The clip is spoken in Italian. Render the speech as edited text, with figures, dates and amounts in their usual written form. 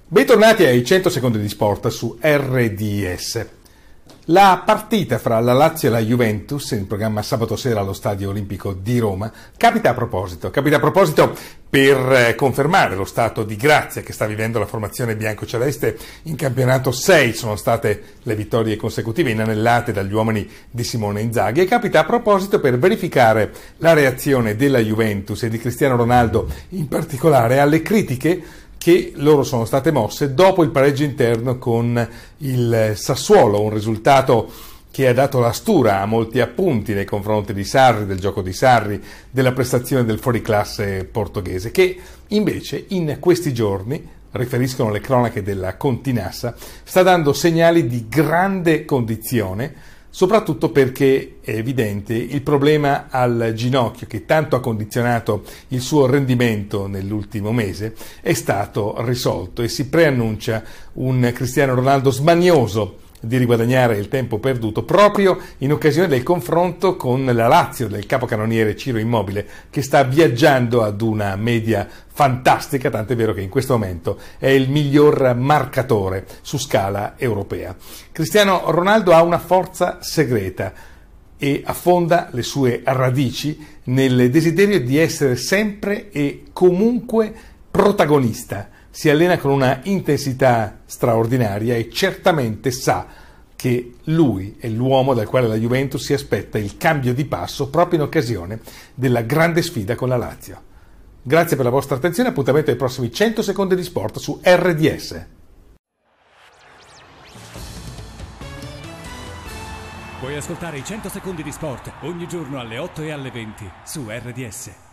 Bentornati ai 100 secondi di sport su RDS. La partita fra la Lazio e la Juventus, in programma sabato sera allo Stadio Olimpico di Roma, capita a proposito per confermare lo stato di grazia che sta vivendo la formazione biancoceleste. In campionato 6 sono state le vittorie consecutive inanellate dagli uomini di Simone Inzaghi, e capita a proposito per verificare la reazione della Juventus e di Cristiano Ronaldo in particolare alle critiche che loro sono state mosse dopo il pareggio interno con il Sassuolo, un risultato che ha dato la stura a molti appunti nei confronti di Sarri, del gioco di Sarri, della prestazione del fuoriclasse portoghese, che invece in questi giorni, riferiscono le cronache della Continassa, sta dando segnali di grande condizione, soprattutto perché è evidente il problema al ginocchio che tanto ha condizionato il suo rendimento nell'ultimo mese è stato risolto, e si preannuncia un Cristiano Ronaldo smanioso di riguadagnare il tempo perduto proprio in occasione del confronto con la Lazio del capocannoniere Ciro Immobile, che sta viaggiando ad una media fantastica, tant'è vero che in questo momento è il miglior marcatore su scala europea. Cristiano Ronaldo ha una forza segreta e affonda le sue radici nel desiderio di essere sempre e comunque protagonista. Si allena con una intensità straordinaria e certamente sa che lui è l'uomo dal quale la Juventus si aspetta il cambio di passo proprio in occasione della grande sfida con la Lazio. Grazie per la vostra attenzione, appuntamento ai prossimi 100 secondi di sport su RDS. Puoi ascoltare i 100 secondi di sport ogni giorno alle 8 e alle 20 su RDS.